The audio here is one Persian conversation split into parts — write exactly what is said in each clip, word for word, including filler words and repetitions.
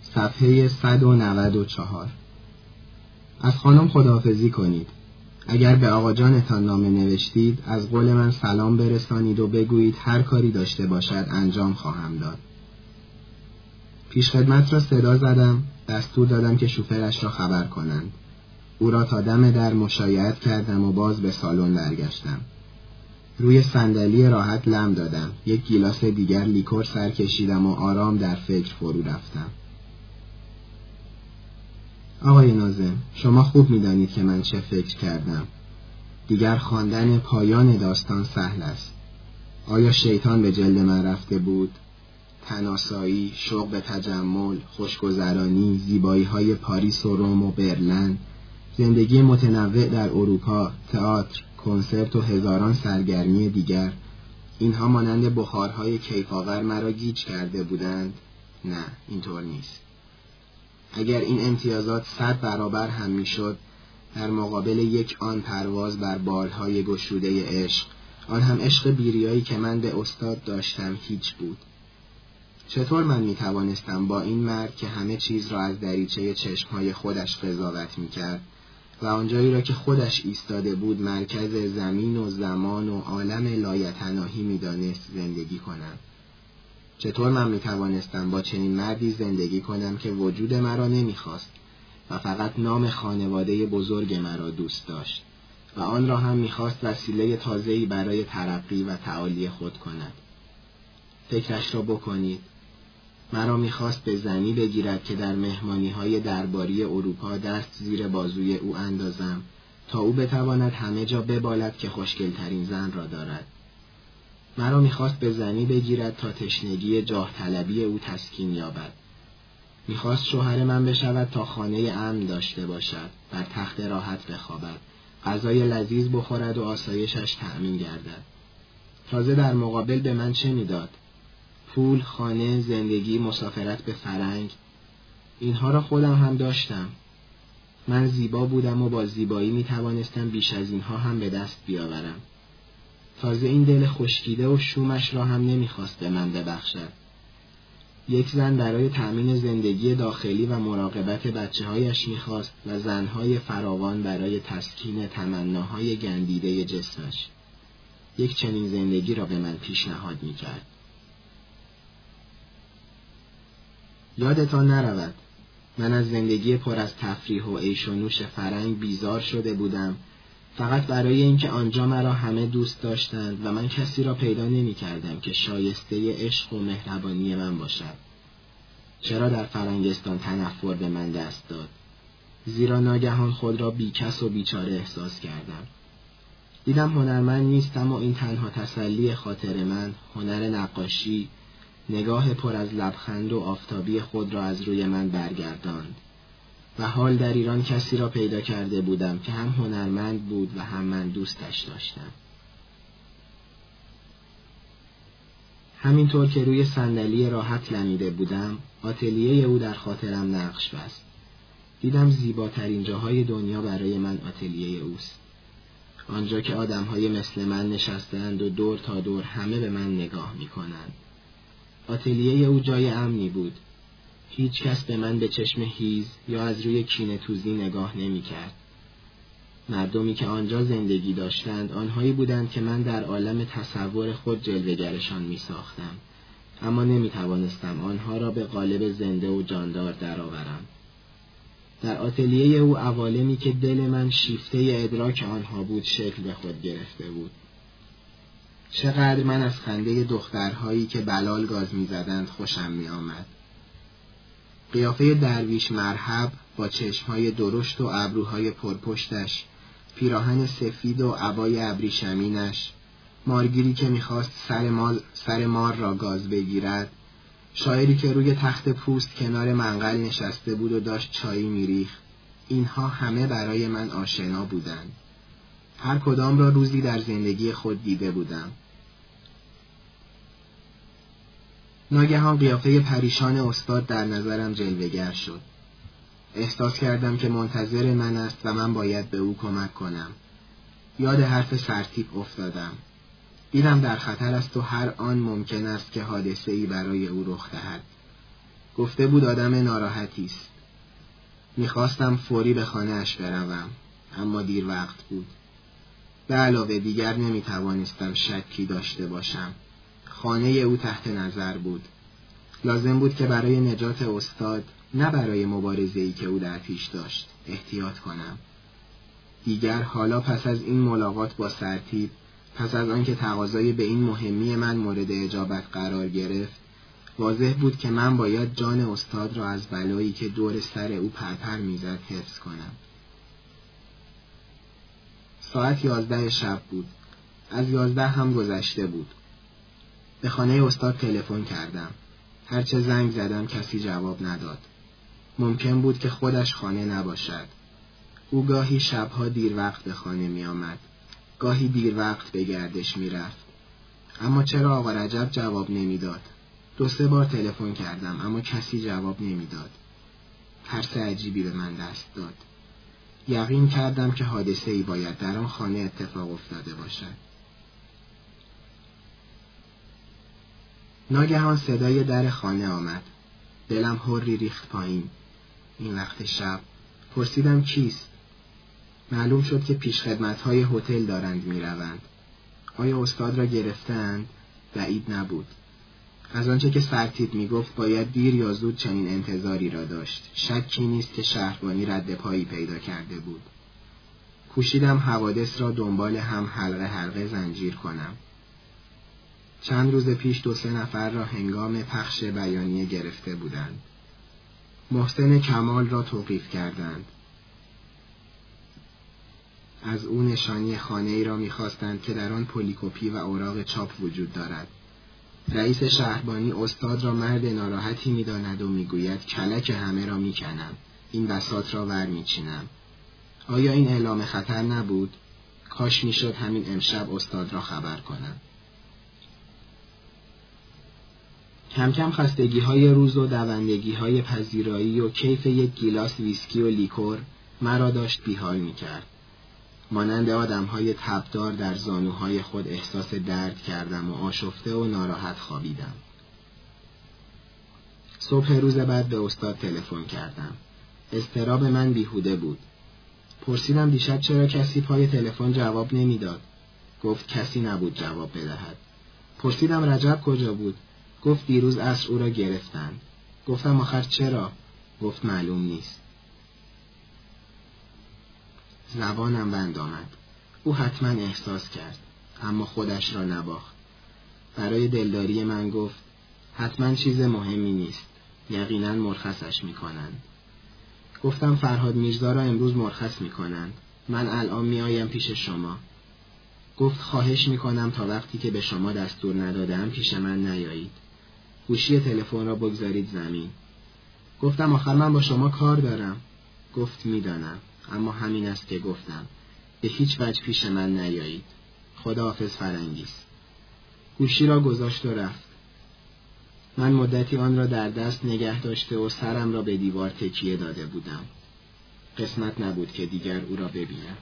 صفحه صد و نود و چهار. از خانم خداحافظی کنید. اگر به آقا جانتان نامه نوشتید از قول من سلام برسانید و بگویید هر کاری داشته باشد انجام خواهم داد. پیشخدمت را صدا زدم، دستور دادم که شوفرش را خبر کنند. او را تا دم در مشایعت کردم و باز به سالن برگشتم. روی صندلی راحت لم دادم، یک گیلاس دیگر لیکور سر کشیدم و آرام در فکر فرو رفتم. آقای ناظم، شما خوب می‌دانید که من چه فکر کردم. دیگر خواندن پایان داستان سهل است. آیا شیطان به جلد من رفته بود؟ تناسایی، شوق به تجمل، خوشگذرانی، زیبایی‌های پاریس و روم و برلن، زندگی متنوع در اروپا، تئاتر، کنسرت و هزاران سرگرمی دیگر، اینها مانند بخارهای کیفاور مرا گیج کرده بودند؟ نه، اینطور نیست. اگر این امتیازات صد برابر هم میشد، در مقابل یک آن پرواز بر بالهای گشوده عشق، آن هم عشق بیریایی که من به استاد داشتم، هیچ بود. چطور من می توانستم با این مرد که همه چیز را از دریچه چشمهای خودش قضاوت می کرد و آنجایی را که خودش ایستاده بود مرکز زمین و زمان و عالم لایتناهی می دانست زندگی کنم؟ چطور من می توانستم با چنین مردی زندگی کنم که وجود مرا نمی خواست و فقط نام خانواده بزرگ مرا دوست داشت و آن را هم می خواست وسیله تازه‌ای برای ترقی و تعالی خود کند؟ فکرش را بکنید. مرا می‌خواست به زنی بگیرد که در مهمانی‌های درباری اروپا دست زیر بازوی او اندازم تا او بتواند همه جا ببالد که خوشگل‌ترین زن را دارد. مرا می‌خواست به زنی بگیرد تا تشنگی جاه طلبی او تسکین یابد. می‌خواست شوهر من بشود تا خانه امن داشته باشد، بر تخت راحت بخوابد، غذای لذیذ بخورد و آسایشش تأمین گردد. تازه در مقابل به من چه می‌داد؟ پول، خانه، زندگی، مسافرت به فرنگ. اینها را خودم هم داشتم. من زیبا بودم و با زیبایی می توانستم بیش از اینها هم به دست بیاورم. تازه این دل خشکیده و شومش را هم نمی خواست به من ببخشد. یک زن برای تأمین زندگی داخلی و مراقبت بچه هایش می خواست و زنهای فراوان برای تسکین تمناهای گندیده جسمش. یک چنین زندگی را به من پیشنهاد می کرد. یادتان نرود، من از زندگی پر از تفریح و عیش و نوش فرنگ بیزار شده بودم، فقط برای اینکه آنجا مرا همه دوست داشتند و من کسی را پیدا نمی کردم که شایسته عشق و مهربانی من باشد. چرا در فرنگستان تنفر به من دست داد؟ زیرا ناگهان خود را بیکس و بیچاره احساس کردم. دیدم هنرمند نیستم و این تنها تسلی خاطر من، هنر نقاشی، نگاه پر از لبخند و آفتابی خود را از روی من برگرداند و حال در ایران کسی را پیدا کرده بودم که هم هنرمند بود و هم من دوستش داشتم. همینطور که روی صندلی راحت لمیده بودم، آتلیه او در خاطرم نقش بست. دیدم زیباترین جاهای دنیا برای من آتلیه اوست. آنجا که آدمهای مثل من نشستند و دور تا دور همه به من نگاه می‌کنند. آتلیه او جای امنی بود. هیچ کس به من به چشم هیز یا از روی کینه توزی نگاه نمی کرد. مردمی که آنجا زندگی داشتند آنهایی بودند که من در عالم تصور خود جلوه‌گرشان می ساختم، اما نمی توانستم آنها را به قالب زنده و جاندار درآورم. در آتلیه او عوالمی که دل من شیفته ادراک آنها بود شکل به خود گرفته بود. چقدر من از خنده دخترهایی که بلال گاز می زدند خوشم می آمد. قیافه درویش مرحب با چشمهای درشت و ابروهای پرپشتش، پیراهن سفید و عبای ابریشمینش، مارگیری که می خواست سر, مال سر مار را گاز بگیرد، شاعری که روی تخت پوست کنار منقل نشسته بود و داشت چایی می ریخت. اینها همه برای من آشنا بودند. هر کدام را روزی در زندگی خود دیده بودم. ناگهان قیافه پریشان استاد در نظرم جلوه‌گر شد. احساس کردم که منتظر من است و من باید به او کمک کنم. یاد حرف سرتیپ افتادم. دیدم در خطر است و هر آن ممکن است که حادثه‌ای برای او رخ دهد. گفته بود آدم ناراحتی است. میخواستم فوری به خانه‌اش بروم، اما دیر وقت بود. به علاوه دیگر نمیتوانستم شکی داشته باشم. خانه او تحت نظر بود. لازم بود که برای نجات استاد، نه برای مبارزه‌ای که او در پیش داشت، احتیاط کنم. دیگر حالا پس از این ملاقات با سرتیپ، پس از آنکه تقاضای به این مهمی من مورد اجابت قرار گرفت، واضح بود که من باید جان استاد را از بلایی که دور سر او پرپر میزد حفظ کنم. ساعت یازده شب بود. از یازده هم گذشته بود. به خانه استاد تلفن کردم. هرچه زنگ زدم کسی جواب نداد. ممکن بود که خودش خانه نباشد. او گاهی شبها دیر وقت به خانه می آمد. گاهی دیر وقت به گردش می رفت. اما چرا آقا رجب جواب نمی داد؟ دو سه بار تلفن کردم اما کسی جواب نمی داد. ترس عجیبی به من دست داد. یقین کردم که حادثه ای باید در آن خانه اتفاق افتاده باشد. ناگهان صدای در خانه آمد. دلم هوری ریخت پایین. این وقت شب پرسیدم کیست؟ معلوم شد که پیشخدمت‌های هتل دارند می‌روند. آیا استاد را گرفتند؟ بعید نبود. از آنچه که سرتیپ می‌گفت باید دیر یا زود چنین انتظاری را داشت. شکی نیست که شهربانی رد پایی پیدا کرده بود. کوشیدم حوادث را دنبال هم حلقه حلقه زنجیر کنم. چند روز پیش دو سه نفر را هنگام پخش بیانیه گرفته بودند. محسن کمال را توقیف کردند. از او نشانی خانه ای را می‌خواستند که در آن پلیکوپی و اوراق چاپ وجود دارد. رئیس شهربانی استاد را مرد ناراحتی می‌داند و می‌گوید کلک همه را می‌کنم. این بساط را ور می‌چینم. آیا این اعلام خطر نبود؟ کاش می‌شد همین امشب استاد را خبر کنم. کم کم خستگی‌های روز و دوندگی‌های پذیرایی و کیف یک گیلاس ویسکی و لیکور مرا داشت بیحال می‌کرد. مانند آدم‌های تبدار در زانوهای خود احساس درد کردم و آشفته و ناراحت خوابیدم. صبح روز بعد به استاد تلفن کردم. اضطراب من بیهوده بود. پرسیدم دیشب چرا کسی پای تلفن جواب نمیداد؟ گفت کسی نبود جواب بدهد. پرسیدم رجب کجا بود؟ گفت دیروز عصر او را گرفتند. گفتم آخر چرا؟ گفت معلوم نیست. زبانم بند آمد. او حتما احساس کرد، اما خودش را نباخت. برای دلداری من گفت حتما چیز مهمی نیست. یقینا مرخصش میکنند. گفتم فرهاد میرزا را امروز مرخص میکنند. من الان میآیم پیش شما. گفت خواهش میکنم تا وقتی که به شما دستور ندادم پیش من نیایید. گوشی تلفن را بگذارید زمین. گفتم آخر من با شما کار دارم. گفت میدانم، اما همین است که گفتم. به هیچ وجه پیش من نیایید. خداحافظ فرنگیس. گوشی را گذاشت و رفت. من مدتی آن را در دست نگه داشته و سرم را به دیوار تکیه داده بودم. قسمت نبود که دیگر او را ببینم.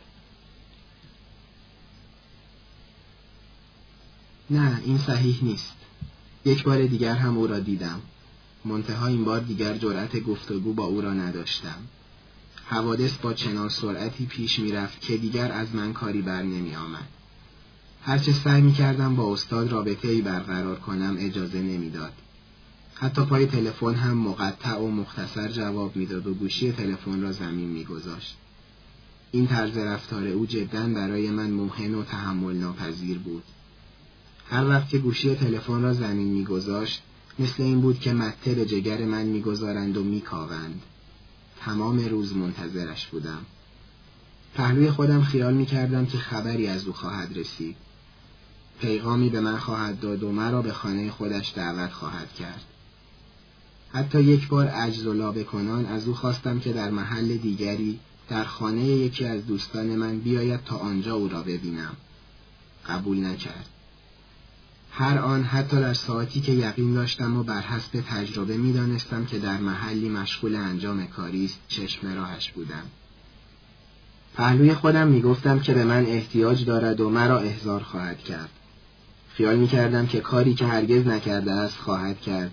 نه، این صحیح نیست. یک بار دیگر هم او را دیدم. منتها این بار دیگر جرأت گفتگو با او را نداشتم. حوادث با چنان سرعتی پیش می رفت که دیگر از من کاری بر نمی آمد. هرچه سعی می کردم با استاد رابطه‌ای برقرار کنم اجازه نمی داد. حتی پای تلفن هم مقطع و مختصر جواب می داد و گوشی تلفن را زمین می گذاشت. این طرز رفتار او جداً برای من موهن و تحمل ناپذیر بود. هر وقت که گوشی تلفن را زمین می گذاشت مثل این بود که مته به جگر من می گذارند و می کاوند. تمام روز منتظرش بودم. پهلوی خودم خیال می کردم که خبری از او خواهد رسید. پیغامی به من خواهد داد و مرا به خانه خودش دعوت خواهد کرد. حتی یک بار عجز و لابه کنان از او خواستم که در محل دیگری در خانه یکی از دوستان من بیاید تا آنجا او را ببینم. قبول نکرد. هر آن حتی در ساعتی که یقین داشتم و بر حسب تجربه می دانستم که در محلی مشغول انجام کاری است چشم راهش بودم. پهلوی خودم می گفتم که به من احتیاج دارد و مرا احضار خواهد کرد. خیال می کردم که کاری که هرگز نکرده است خواهد کرد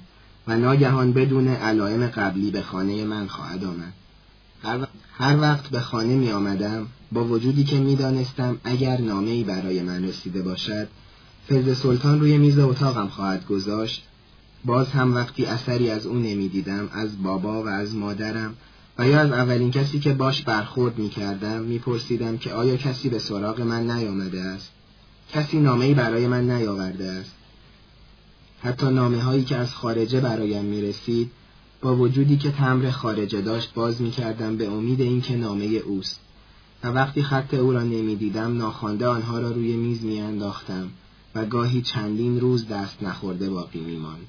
و ناگهان بدون علائم قبلی به خانه من خواهد آمد. هر وقت, هر وقت به خانه می آمدم، با وجودی که می دانستم اگر نامه‌ای برای من رسیده باشد، فیض سلطان روی میز اتاقم خواهد گذاشت، باز هم وقتی اثری از او نمی دیدم، از بابا و از مادرم و یا از اولین کسی که باش برخورد می کردم می پرسیدم که آیا کسی به سراغ من نیامده است؟ کسی نامه‌ای برای من نیاورده است؟ حتی نامه هایی که از خارجه برایم می رسید، با وجودی که تمبر خارجه داشت باز می کردم به امید این که نامه اوست و وقتی خط او را نمی دیدم ناخوانده آنها را روی میز می انداختم و گاهی چندین روز دست نخورده باقی می ماند.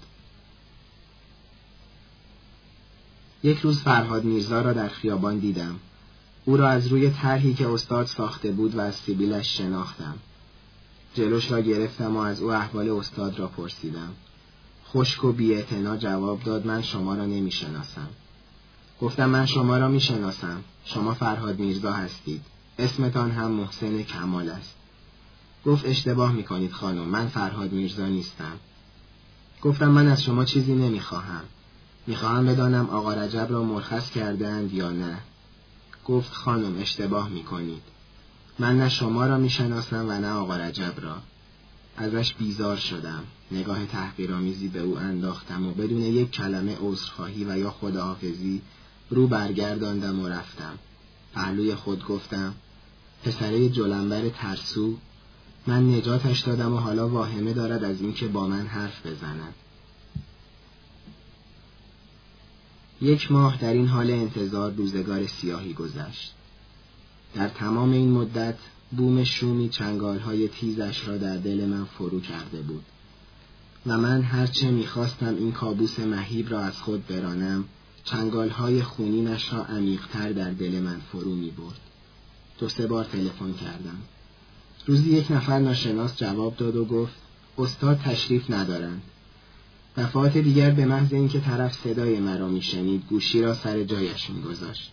یک روز فرهاد میرزا را در خیابان دیدم. او را از روی طرحی که استاد ساخته بود و از سیبیلش شناختم. جلوش را گرفتم و از او احوال استاد را پرسیدم. خشک و بی‌اعتنا جواب داد من شما را نمی شناسم. گفتم من شما را می شناسم. شما فرهاد میرزا هستید. اسمتان هم محسن کمال است. گفت اشتباه می کنید خانم، من فرهاد میرزا نیستم. گفتم من از شما چیزی نمی خواهم. می خواهم بدانم آقا رجب را مرخص کردند یا نه. گفت خانم اشتباه می کنید. من نه شما را می شناسم و نه آقا رجب را. ازش بیزار شدم. نگاه تحقیرآمیزی به او انداختم و بدون یک کلمه عذرخواهی و یا خداحافظی رو برگرداندم و رفتم. پهلوی خود گفتم پسره جلنبر ترسو، من نجاتش دادم و حالا واهمه دارد از این که با من حرف بزند. یک ماه در این حال انتظار روزگار سیاهی گذشت. در تمام این مدت بوم شومی چنگالهای تیزش را در دل من فرو کرده بود و من هرچه می‌خواستم این کابوس مهیب را از خود برانم، چنگالهای خونینش را عمیق‌تر در دل من فرو می‌برد. دو سه بار تلفن کردم. روزی یک نفر ناشناس جواب داد و گفت استاد تشریف ندارند. دفعات دیگر به محض اینکه طرف صدای مرا میشنید گوشی را سر جایش میگذاشت.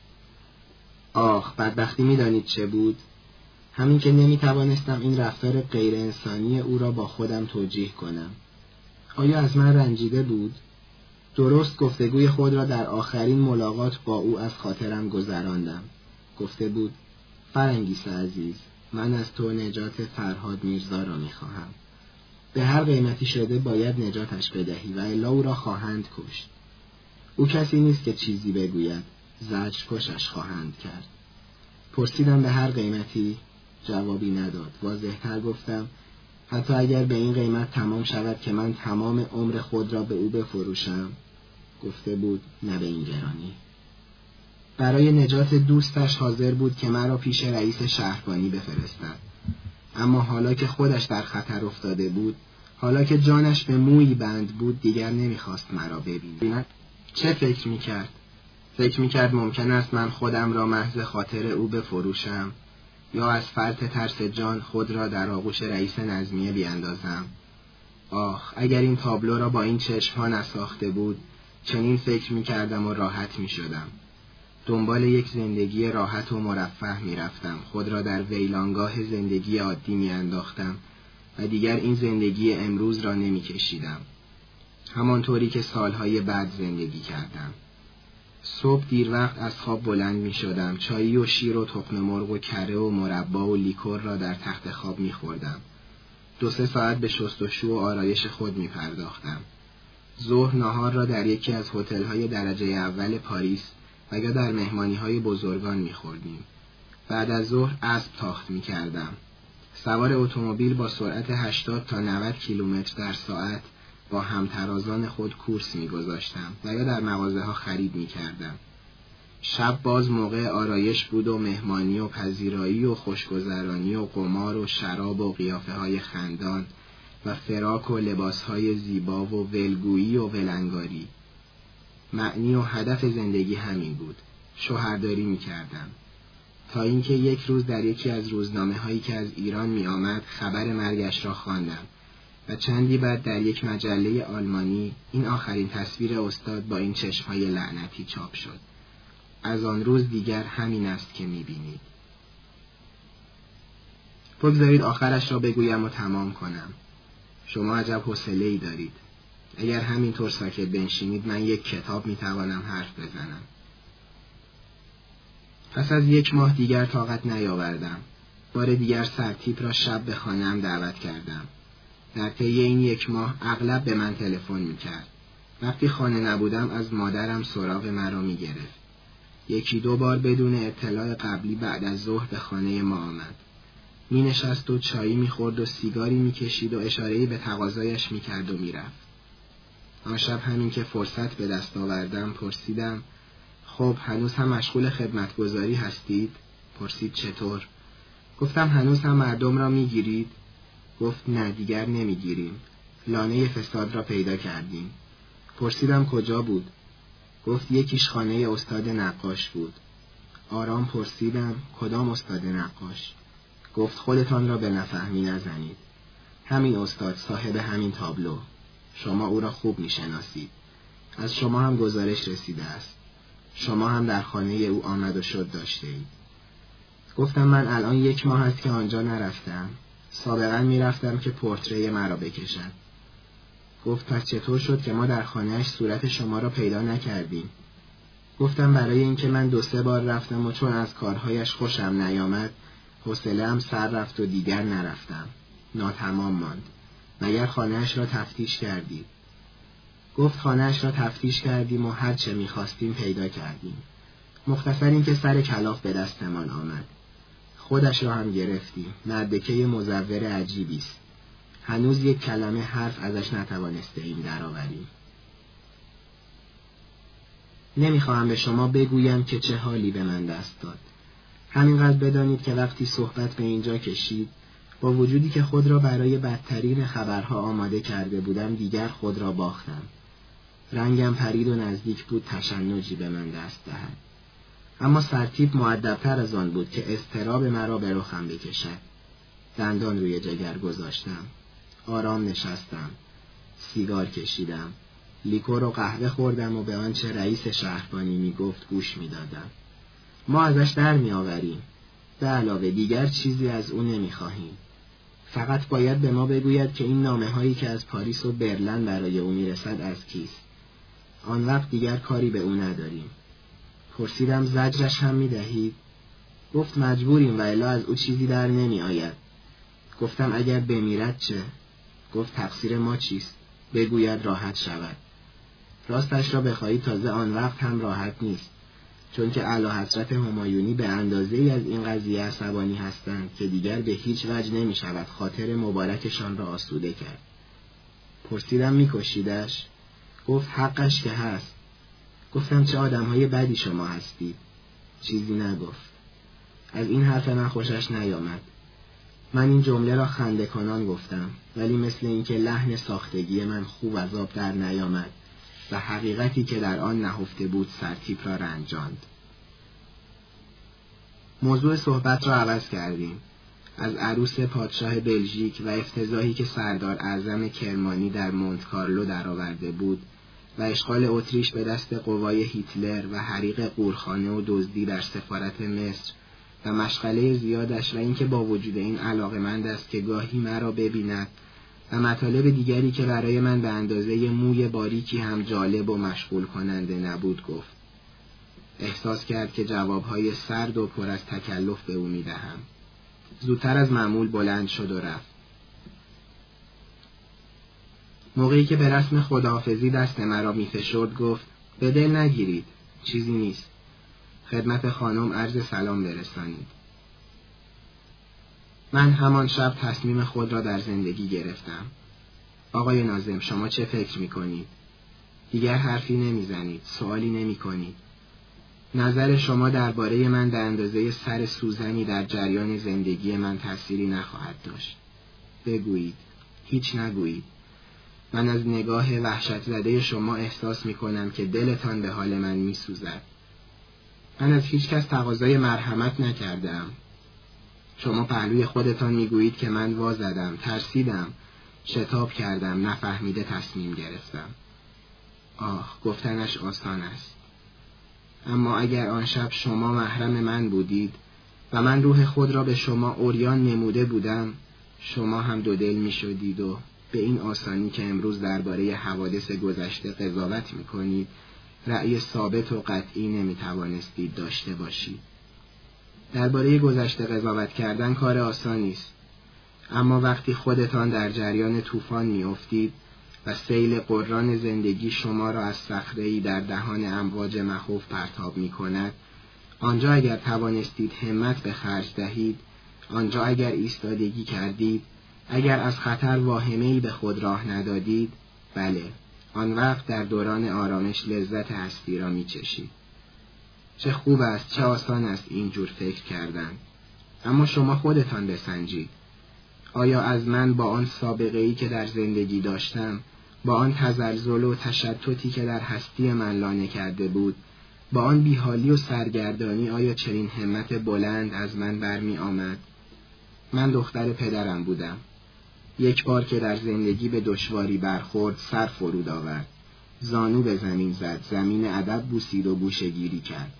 آخ بدبختی میدانید چه بود؟ همین که نمیتوانستم این رفتار غیر انسانی او را با خودم توجیه کنم. آیا از من رنجیده بود؟ درست گفتگوی خود را در آخرین ملاقات با او از خاطرم گذراندم. گفته بود فرنگیس عزیز، من از تو نجات فرهاد میرزا را میخواهم. به هر قیمتی شده باید نجاتش بدهی و الا او را خواهند کشت. او کسی نیست که چیزی بگوید، زجر کشش خواهند کرد. پرسیدم به هر قیمتی؟ جوابی نداد. واضح‌تر گفتم حتی اگر به این قیمت تمام شود که من تمام عمر خود را به او بفروشم. گفته بود نه به این گرانی. برای نجات دوستش حاضر بود که مرا پیش رئیس شهربانی بفرستد. اما حالا که خودش در خطر افتاده بود، حالا که جانش به مویی بند بود، دیگر نمیخواست مرا ببیند. چه فکر میکرد؟ فکر میکرد ممکن است من خودم را محض خاطر او بفروشم یا از فرط ترس جان خود را در آغوش رئیس نظمیه بیاندازم. آخ اگر این تابلو را با این چشمها نساخته بود، چنین فکر میکردم و راحت میشدم. دنبال یک زندگی راحت و مرفه میرفتم، خود را در ویلانگاه زندگی عادی میانداختم و دیگر این زندگی امروز را نمیکشیدم، همانطوری که سالهای بعد زندگی کردم. صبح دیر وقت از خواب بلند می شدم، چایی و شیر و تخم مرغ و کره و مربا و لیکور را در تخت خواب می خوردم. دو سه ساعت به شستشو و آرایش خود می پرداختم. ظهر ناهار را در یکی از هتل‌های درجه اول پاریس و یا در مهمانی‌های بزرگان می خوردیم. بعد از ظهر اسب تاخت می کردم. سوار اتومبیل با سرعت هشتاد تا نود کیلومتر در ساعت با همترازان خود کورس می گذاشتم و یا در مغازه ها خرید می کردم. شب باز موقع آرایش بود و مهمانی و پذیرایی و خوشگذرانی و قمار و شراب و قیافه های خندان و فراک و لباس های زیبا و ولگویی و ولنگاری. معنی و هدف زندگی همین بود. شوهرداری می کردم. تا اینکه یک روز در یکی از روزنامه هایی که از ایران می آمد خبر مرگش را خواندم و چندی بعد در یک مجله آلمانی این آخرین تصویر استاد با این چشمهای لعنتی چاپ شد. از آن روز دیگر همین است که می‌بینید. بگذارید آخرش را بگویم و تمام کنم. شما عجب حوصله‌ای دارید. اگر همینطور ساکت بنشینید من یک کتاب میتوانم حرف بزنم. پس از یک ماه دیگر طاقت نیاوردم. بار دیگر سرتیپ را شب به خانه‌ام دعوت کردم. در طی این یک ماه اغلب به من تلفن میکرد. وقتی خانه نبودم از مادرم سراغ مرا میگرفت. یکی دو بار بدون اطلاع قبلی بعد از ظهر به خانه ما آمد. می نشست و چایی می خورد و سیگاری می کشید و اشاره‌ای به تقاضایش می کرد و می رفت. آن شب همین که فرصت به دست آوردم پرسیدم خب هنوز هم مشغول خدمتگزاری هستید؟ پرسید چطور؟ گفتم هنوز هم مردم را می گیرید؟ گفت نه دیگر نمی گیریم. لانه فساد را پیدا کردیم. پرسیدم کجا بود؟ گفت یکیش خانه استاد نقاش بود. آرام پرسیدم کدام استاد نقاش؟ گفت خودتان را به نفهمی نزنید. همین استاد صاحب همین تابلو. شما او را خوب میشناسید. از شما هم گزارش رسیده است. شما هم در خانه او آمد و شد داشته اید. گفتم من الان یک ماه است که آنجا نرفتم. سابقا میرفتم که پورتری مرا بکشد. گفت پس چطور شد که ما در خانه‌اش صورت شما را پیدا نکردیم؟ گفتم برای اینکه من دو سه بار رفتم و چون از کارهایش خوشم نیامد حوصله‌ام سر رفت و دیگر نرفتم. ناتمام ماند. مگر خانه‌اش را تفتیش کردید؟ گفت خانه‌اش را تفتیش کردیم و هر چه می‌خواستیم پیدا کردیم. مختصر این که سر کلاف به دستمان آمد. خودش را هم گرفتیم. مردکه مزور عجیبی است. هنوز یک کلمه حرف ازش نتوانسته ایم درآوریم. نمیخواهم به شما بگویم که چه حالی به من دست داد. همینقدر بدانید که وقتی صحبت به اینجا کشید، با وجودی که خود را برای بدترین خبرها آماده کرده بودم دیگر خود را باختم. رنگم پرید و نزدیک بود تشنجی به من دست دهد. اما سرتیپ مؤدب‌تر از آن بود که اضطراب مرا به رخم بکشد. دندان روی جگر گذاشتم. آرام نشستم. سیگار کشیدم. لیکور و قهوه خوردم و به آنچه رئیس شهربانی می گفت گوش می دادم. ما ازش در می آوریم. به علاوه دیگر چیزی از او نمی خواهیم. فقط باید به ما بگوید که این نامه هایی که از پاریس و برلن برای او می رسد از کیست. آن وقت دیگر کاری به او نداریم. پرسیدم زجرش هم می دهید؟ گفت مجبوریم و الا از او چیزی در نمی آید. گفتم اگر بمیرد چه؟ گفت تقصیر ما چیست؟ بگوید راحت شود. راستش را بخواهید تازه آن وقت هم راحت نیست، چون که اعلیحضرت همایونی به اندازه‌ای از این قضیه عصبانی هستند که دیگر به هیچ وجه نمی شود خاطر مبارکشان را آسوده کرد. پرسیدم می کشیدش؟ گفت حقش که هست. گفتم چه آدم‌های بدی شما هستید. چیزی نگفت. از این حرف من خوشش نیامد. من این جمله را خنده کنان گفتم، ولی مثل اینکه لحن ساختگی من خوب از آب در نیامد و حقیقتی که در آن نهفته بود سرتیپ را رنجاند. موضوع صحبت را عوض کردیم. از عروس پادشاه بلژیک و افتضاحی که سردار اعظم کرمانی در مونت کارلو درآورده بود و اشغال اتریش به دست قوای هیتلر و حریق قورخانه و دزدی در سفارت مصر و مشغله زیادش و اینکه با وجود این علاقه‌مند است که گاهی مرا ببیند و مطالب دیگری که برای من به اندازه موی باریکی هم جالب و مشغول کننده نبود گفت. احساس کرد که جوابهای سرد و پر از تکلف به او میدهم. زودتر از معمول بلند شد و رفت. موقعی که به رسم خداحافظی دست مرا میفشرد گفت به دل نگیرید، چیزی نیست. خدمت خانم عرض سلام برسانید. من همان شب تصمیم خود را در زندگی گرفتم. آقای ناظم شما چه فکر میکنید؟ دیگر حرفی نمیزنید، سوالی نمیکنید. نظر شما درباره من به اندازه سر سوزنی در جریان زندگی من تأثیری نخواهد داشت. بگویید، هیچ نگویید. من از نگاه وحشت زده شما احساس میکنم که دلتان به حال من میسوزد. من از هیچ کس تقاضای مرحمت نکردم. شما پهلوی خودتان میگویید که من وا زدم، ترسیدم، شتاب کردم، نفهمیده تصمیم گرفتم. آه، گفتنش آسان است. اما اگر آن شب شما محرم من بودید و من روح خود را به شما عریان نموده بودم، شما هم دو دل می شدید و به این آسانی که امروز درباره حوادث گذشته قضاوت می‌کنید، رأی ثابت و قطعی نمی‌توانستید داشته باشید. درباره گذشته قضاوت کردن کار آسانی است، اما وقتی خودتان در جریان طوفان می‌افتید و سیل قران زندگی شما را از صخره‌ای در دهان امواج مخوف پرتاب می‌کند، آنجا اگر توانستید همت به خرج دهید، آنجا اگر ایستادگی کردید، اگر از خطر واهمه‌ای به خود راه ندادید، بله، آن وقت در دوران آرامش لذت هستی را می‌چشید. چه خوب است، چه آسان است اینجور فکر کردن. اما شما خودتان بسنجید. آیا از من با آن سابقه‌ای که در زندگی داشتم، با آن تزلزل و تشتتی که در هستی من لانه کرده بود، با آن بیحالی و سرگردانی، آیا چنین همت بلند از من برمی آمد؟ من دختر پدرم بودم. یک بار که در زندگی به دشواری برخورد، سر فرود آورد. زانو به زمین زد، زمین ادب بوسید و گوشه‌گیری کرد.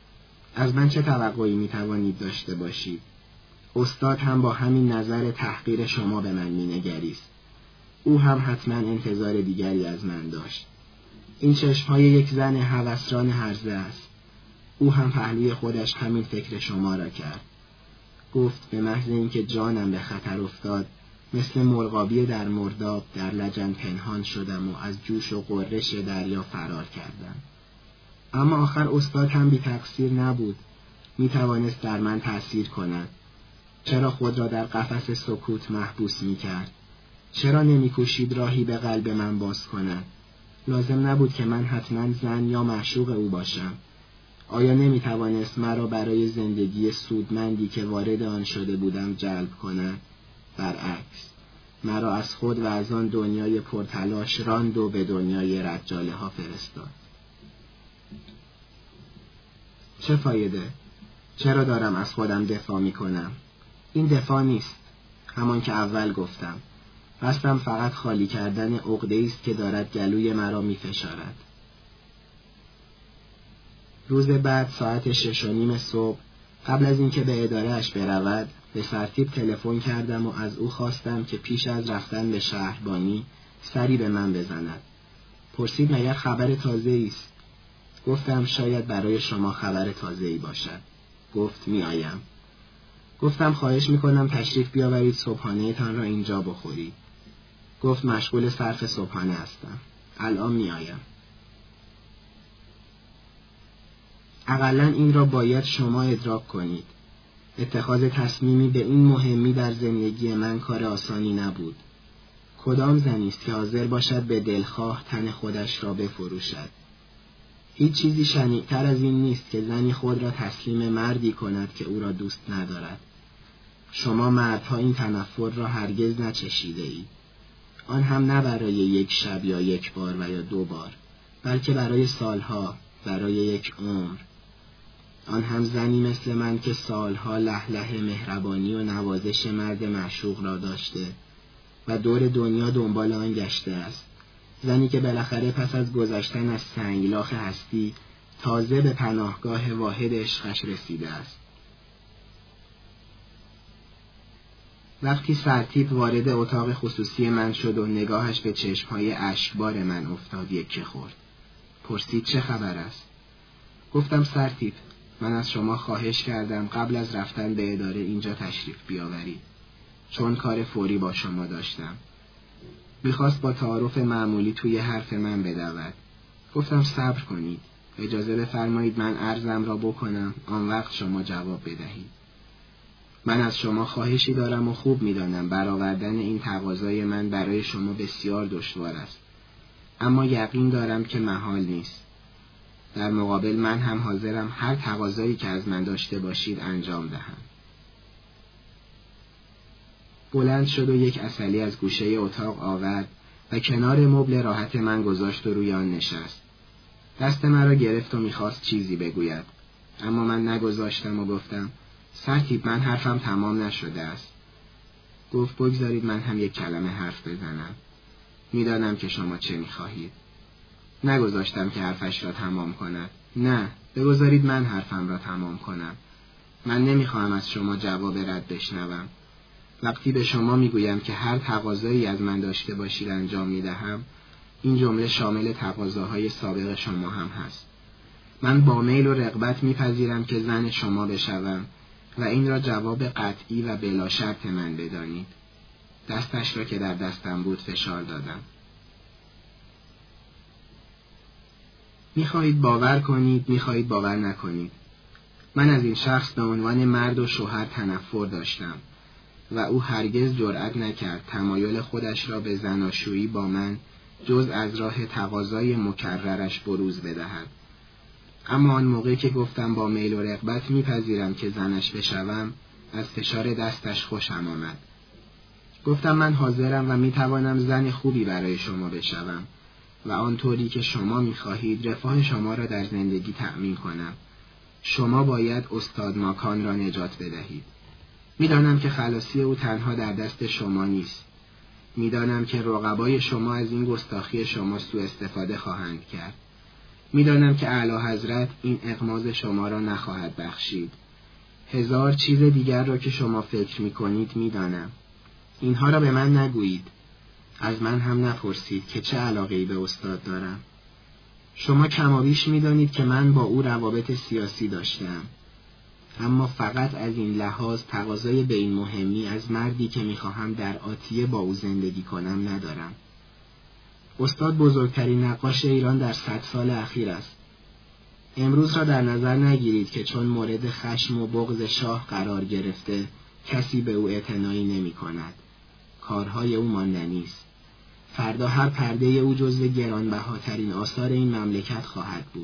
از من چه توقعی می توانید داشته باشید؟ استاد هم با همین نظر تحقیر شما به من می نگریست. او هم حتما انتظار دیگری از من داشت. این چشمهای یک زن هوسران هرزه است. او هم پهلوی خودش همین فکر شما را کرد. گفت به محض اینکه جانم به خطر افتاد، مثل مرغابی در مرداب در لجن پنهان شدم و از جوش و غرش دریا فرار کردم. اما آخر استاد هم بی تقصیر نبود. می توانست در من تأثیر کند. چرا خود را در قفس سکوت محبوس می کرد؟ چرا نمی کوشید راهی به قلب من باز کند؟ لازم نبود که من حتما زن یا معشوق او باشم. آیا نمی توانست مرا برای زندگی سودمندی که وارد آن شده بودم جلب کند؟ برعکس، مرا از خود و از آن دنیای پرتلاش راند و به دنیای رجاله ها فرستاد. چه فایده؟ چرا دارم از خودم دفاع می کنم؟ این دفاع نیست. همان که اول گفتم. قصدم فقط خالی کردن عقده‌ای است که دارد گلوی مرا می فشارد. روز بعد ساعت شش و نیم صبح، قبل از اینکه به اداره‌اش برود، به سرتیپ تلفن کردم و از او خواستم که پیش از رفتن به شهربانی سری به من بزند. پرسید مگر خبر تازه‌ای است؟ گفتم شاید برای شما خبر تازه‌ای باشد. گفت می آیم. گفتم خواهش می کنم تشریف بیاورید صبحانه تان را اینجا بخورید. گفت مشغول صرف صبحانه هستم. الان می آیم. اقلن این را باید شما ادراک کنید. اتخاذ تصمیمی به این مهمی در زندگی من کار آسانی نبود. کدام زنی است که حاضر باشد به دلخواه تن خودش را بفروشد؟ هیچ چیزی شنیع‌تر از این نیست که زنی خود را تسلیم مردی کند که او را دوست ندارد. شما مردها این تنفر را هرگز نچشیده اید. آن هم نه برای یک شب یا یک بار و یا دو بار، بلکه برای سالها، برای یک عمر. آن هم زنی مثل من که سالها لهله مهربانی و نوازش مرد معشوق را داشته و دور دنیا دنبال آن گشته است. زنی که بالاخره پس از گذشتن از سنگلاخ هستی تازه به پناهگاه واحد عشقش رسیده است. وقتی سرتیپ وارد اتاق خصوصی من شد و نگاهش به چشمهای اشکبار من افتاد، یکه خورد. پرسید چه خبر است؟ گفتم سرتیپ، من از شما خواهش کردم قبل از رفتن به اداره اینجا تشریف بیاورید، چون کار فوری با شما داشتم. میخواست با تعارف معمولی توی حرف من بدود. گفتم صبر کنید، اجازه بفرمایید من عرضم را بکنم، آن وقت شما جواب بدهید. من از شما خواهشی دارم و خوب میدانم برآوردن این تقاضای من برای شما بسیار دشوار است، اما یقین دارم که محال نیست. در مقابل من هم حاضرم هر تقاضایی که از من داشته باشید انجام دهم. بلند شد و یک عسلی از گوشه اتاق آورد و کنار مبل راحت من گذاشت و روی آن نشست. دست مرا گرفت و میخواست چیزی بگوید، اما من نگذاشتم و گفتم سرتیپ، من حرفم تمام نشده است. گفت بگذارید من هم یک کلمه حرف بزنم. میدانم که شما چه میخواهید. نگذاشتم که حرفش را تمام کند. نه، بگذارید من حرفم را تمام کنم. من نمیخواهم از شما جواب رد بشنوم. وقتی به شما میگویم که هر تقاضایی از من داشته باشید انجام میدهم، این جمله شامل تقاضاهای سابق شما هم هست. من با میل و رغبت میپذیرم که زن شما بشوم و این را جواب قطعی و بلا شرط من بدانید. دستش را که در دستم بود فشار دادم. میخواهید باور کنید، میخواهید باور نکنید. من از این شخص به عنوان مرد و شوهر تنفر داشتم و او هرگز جرأت نکرد تمایل خودش را به زناشویی با من جز از راه تقاضای مکررش بروز بدهد. اما آن موقع که گفتم با میل و رغبت میپذیرم که زنش بشوم، از فشار دستش خوشم آمد. گفتم من حاضرم و میتوانم زن خوبی برای شما بشوم و آنطوری که شما میخواهید رفاه شما را در زندگی تأمین کنم. شما باید استاد ماکان را نجات بدهید. میدانم که خلاصی او تنها در دست شما نیست. میدانم که رقبای شما از این گستاخی شما سوء استفاده خواهند کرد. میدانم که اعلی حضرت این اغماض شما را نخواهد بخشید. هزار چیز دیگر را که شما فکر میکنید میدانم. اینها را به من نگویید. از من هم نپرسید که چه علاقه‌ای به استاد دارم. شما کمابیش میدانید که من با او روابط سیاسی داشتم. اما فقط از این لحاظ تقاضای به این مهمی از مردی که میخواهم در آتیه با او زندگی کنم ندارم. استاد بزرگترین نقاش ایران در صد سال اخیر است. امروز را در نظر نگیرید که چون مورد خشم و بغض شاه قرار گرفته کسی به او اعتنایی نمی کند. کارهای او ماندنی است. فردا هر پرده او جزو گرانبهاترین آثار این مملکت خواهد بود.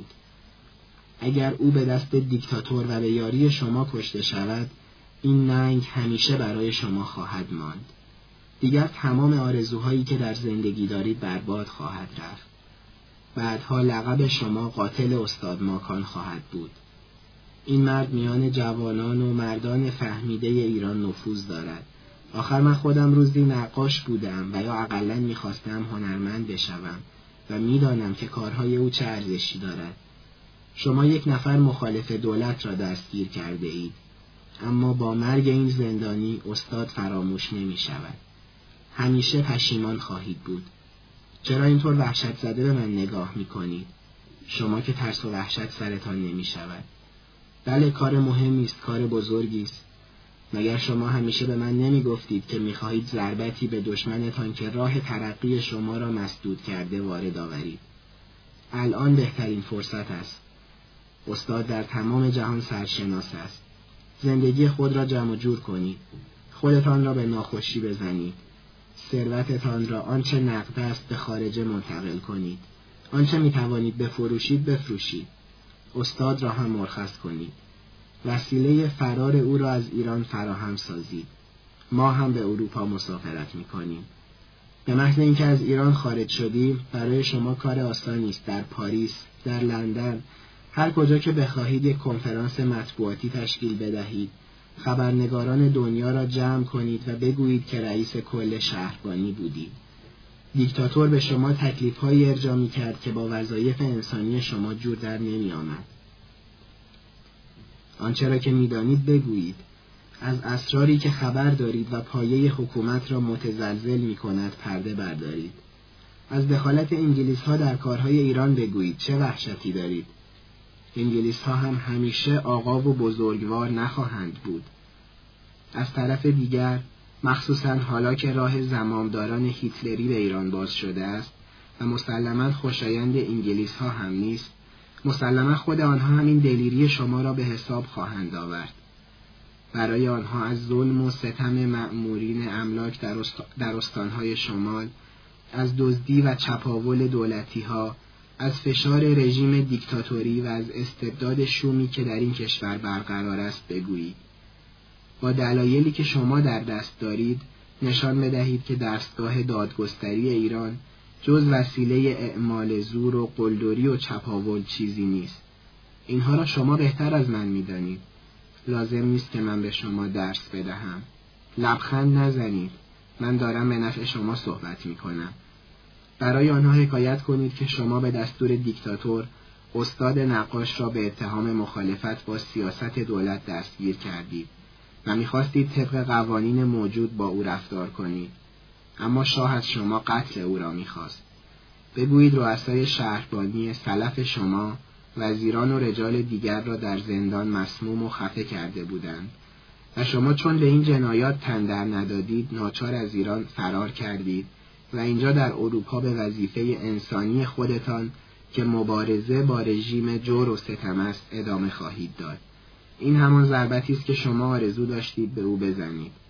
اگر او به دست دیکتاتور و به یاری شما کشته شود، این ننگ همیشه برای شما خواهد ماند. دیگر تمام آرزوهایی که در زندگی دارید برباد خواهد رفت. بعدها لقب شما قاتل استاد ماکان خواهد بود. این مرد میان جوانان و مردان فهمیده ایران نفوذ دارد. آخر من خودم روزی نقاش بودم و یا اقلاً میخواستم هنرمند بشوم و میدانم که کارهای او چه ارزشی دارد. شما یک نفر مخالف دولت را دستگیر کرده اید، اما با مرگ این زندانی استاد فراموش نمی شود. همیشه پشیمان خواهید بود. چرا اینطور وحشت زده به من نگاه می کنید؟ شما که ترس و وحشت سرتان نمی شود. بله کار مهمی است، کار بزرگی است. مگر شما همیشه به من نمی گفتید که می خواهید ضربتی به دشمنتان که راه ترقی شما را مسدود کرده وارد آورید؟ الان بهترین فرصت است. استاد در تمام جهان سرشناس است. زندگی خود را جمع جور کنید. خودتان را به ناخوشی بزنید. ثروتتان را آنچه نقد است به خارج منتقل کنید. آنچه می توانید بفروشید بفروشید. استاد را هم مرخص کنید. وسیله فرار او را از ایران فراهم سازید. ما هم به اروپا مسافرت می کنیم. به محض اینکه از ایران خارج شدیم برای شما کار آسانی است. در پاریس، در لندن، هر کجا که بخواهید یک کنفرانس مطبوعاتی تشکیل بدهید. خبرنگاران دنیا را جمع کنید و بگویید که رئیس کل شهربانی بودید. دیکتاتور به شما تکلیف‌هایی ارجاع می‌کرد که با وظایف انسانی شما جور در نمی‌آمد. آنچه را که می‌دانید بگویید. از اسراری که خبر دارید و پایه حکومت را متزلزل می‌کند پرده بردارید. از دخالت انگلیس‌ها در کارهای ایران بگویید. چه وحشتی دارید؟ انگلیس‌ها هم همیشه آقا و بزرگوار نخواهند بود. از طرف دیگر، مخصوصاً حالا که راه زمامداران هیتلری به ایران باز شده است و مسلماً خوشایند انگلیس‌ها هم نیست، مسلماً خود آنها همین دلیری شما را به حساب خواهند آورد. برای آنها از ظلم و ستم مأمورین املاک در, است... در استانهای شمال، از دزدی و چپاول دولتی‌ها، از فشار رژیم دیکتاتوری و از استبداد شومی که در این کشور برقرار است بگویید. با دلایلی که شما در دست دارید نشان بدهید که دستگاه دادگستری ایران جز وسیله اعمال زور و قلدری و چپاول چیزی نیست. اینها را شما بهتر از من می‌دانید. لازم نیست که من به شما درس بدهم. لبخند نزنید. من دارم به نفع شما صحبت می‌کنم. برای آنها حکایت کنید که شما به دستور دیکتاتور استاد نقاش را به اتهام مخالفت با سیاست دولت دستگیر کردید و می‌خواستید طبق قوانین موجود با او رفتار کنید. اما شاه از شما قتل او را می‌خواست. بگویید رؤسای شهربانی سلف شما وزیران و رجال دیگر را در زندان مسموم و خفه کرده بودند و شما چون به این جنایات تن در ندادید ناچار از ایران فرار کردید و اینجا در اروپا به وظیفه انسانی خودتان که مبارزه با رژیم جور و ستم است ادامه خواهید داد. این همان ضربتی است که شما آرزو داشتید به او بزنید.